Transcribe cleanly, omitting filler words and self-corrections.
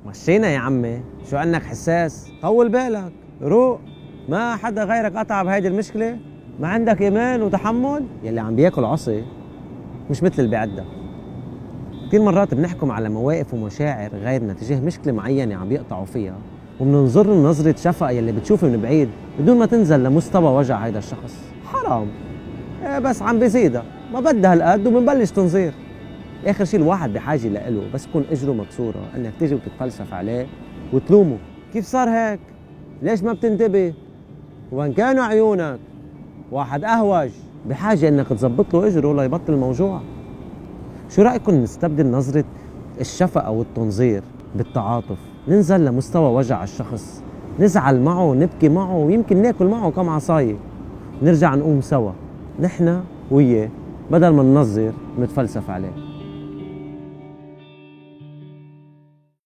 مشينا يا عمي، شو عنك حساس؟ طول بالك، روق. ما حدا غيرك قطع بهيدي المشكلة؟ ما عندك إيمان وتحمل؟ يلي عم بياكل عصي مش مثل اللي بيعدها. كثير مرات بنحكم على مواقف ومشاعر غيرنا تجاه مشكلة معينة عم بيقطعوا فيها، وبننظر نظرة شفقة يلي بتشوفه من بعيد بدون ما تنزل لمستوى وجع هيدا الشخص. حرام. بس عم بيزيدها، ما بدها هالقد وبنبلش تنظير. اخر شيء الواحد بحاجه لإله بس يكون اجره مكسوره، انك تيجي وتتفلسف عليه وتلومه. كيف صار هيك؟ ليش ما بتنتبه؟ وين كانوا عيونك؟ واحد اهوج بحاجه انك تزبط له اجره ليبطل الموجوع. شو رايكم نستبدل نظره الشفقه والتنظير بالتعاطف، ننزل لمستوى وجع الشخص، نزعل معه، نبكي معه، ويمكن ناكل معه كم عصايه، نرجع نقوم سوا نحن وياه بدل ما ننظر ونتفلسف عليه.